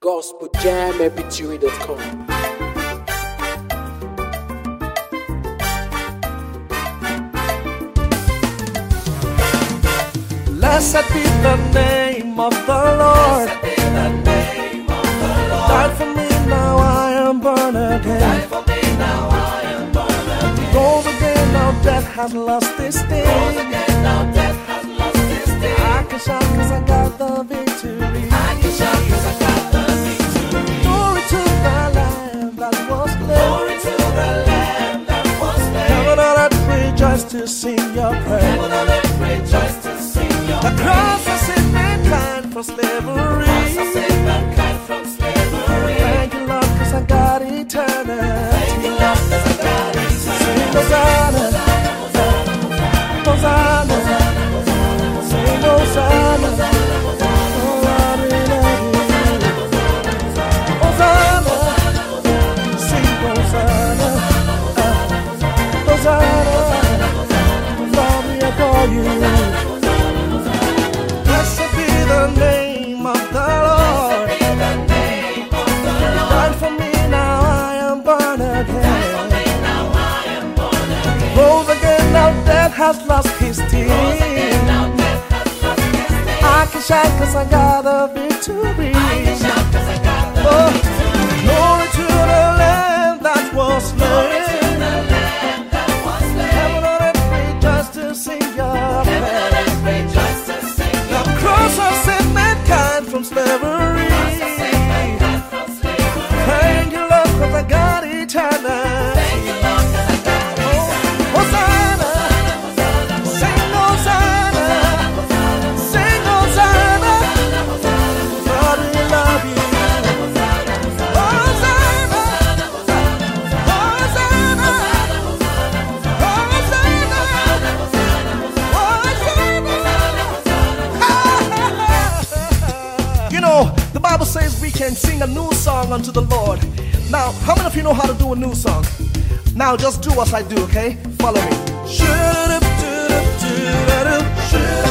gospeljammpg.com. Blessed be the name of the Lord. Died for me, now I am born again. Rose again, now death has lost its sting. I can shout 'cause I got the victory. Glory to the Lamb that was slain. Heaven and earth rejoice to sing your praise. The cross has saved mankind from slavery. Thank you, Lord, 'cause I got eternity. Sing Hosanna, Hosanna, sing Hosanna. Oh, Lord, we love you. Hosanna, sing Hosanna, Hosanna. Lord, we adore you. Blessed be the name of the Lord. Died for me, now I am born again. Rose again, now death has lost his sting. I can shout 'cause I got the victory. Oh, glory to the Lamb that was slain. Heaven and earth rejoice to sing your praise. The cross has saved mankind from slavery. Thank you, Lord, 'cause I got eternity. Hosanna, sing Hosanna, sing Hosanna. Lord, we love you. Hosanna, Hosanna, Hosanna. You know, the Bible says we can sing a new song unto the Lord. Now, how many of you know how to do a new song? Now, just do what I do, okay? Follow me.